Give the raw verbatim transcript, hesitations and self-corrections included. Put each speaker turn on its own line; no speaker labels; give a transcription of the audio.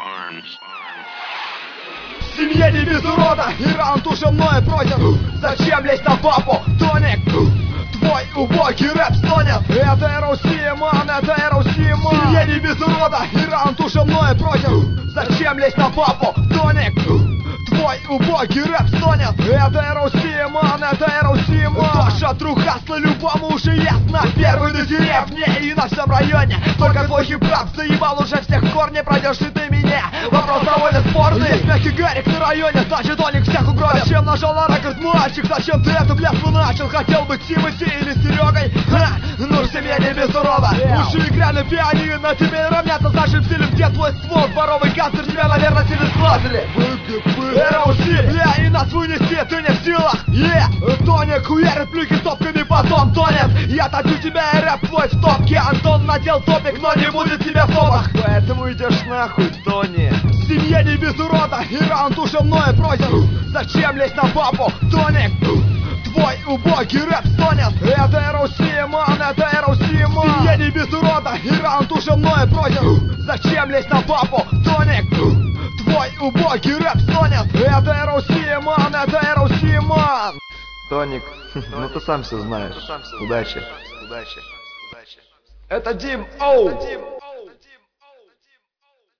В семье не без урода, и раунд уже мною пройден. Зачем лезть на папу, Тоник? Твой убогий рэп стонет. Это эр о си, ман, это эр о си, ман. В семье не без урода, и раунд уже мною пройден. Зачем лезть на папу, Тоник? Твой убогий рэп стонет. Это эр о си, ман, это эр о си, ман. Тоша, друг Хасла, любому уже ясно. Первый на деревне и на всем районе. Только твой хип-хап заебал уже всех в корне. Пройдешь ли ты меня? Вопрос довольно спорный. Есть мягкий Гарик на районе, значит Тоник всех угробит. Зачем нажал на рекорд, мальчик? Зачем ты эту пляску начал? Хотел быть Тимати или Серегой? Ха! Ну в семье не без урода. Уши игра на пианино, тебе равняться с нашим стилем. Где твой ствол? Дворовый канцлер, тебя, наверное, сильно сглазили. эр о си, бля, и нас вынести ты не в силах. Е, Тоник хуярит плюхи стопками, потом тонет. Я топю тебя и рэп твой в топке. Антон надел топик, но не будет тебя в топах. Поэтому идешь нахуй, Тони. В семье не без урода, и раунд уже мною пройден. Зачем лезть на папу, Тоник? Твой убогий рэп стонет. Это эр о си, ман, это эр о си, ман. В семье не без урода, и раунд уже мною пройден. Зачем лезть на папу, Тоник? Твой убогий рэп стонет. Это эр о си, ман, это эр о си, ман.
Тоник, ну ты сам все знаешь. Удачи.
Это Дим Оу.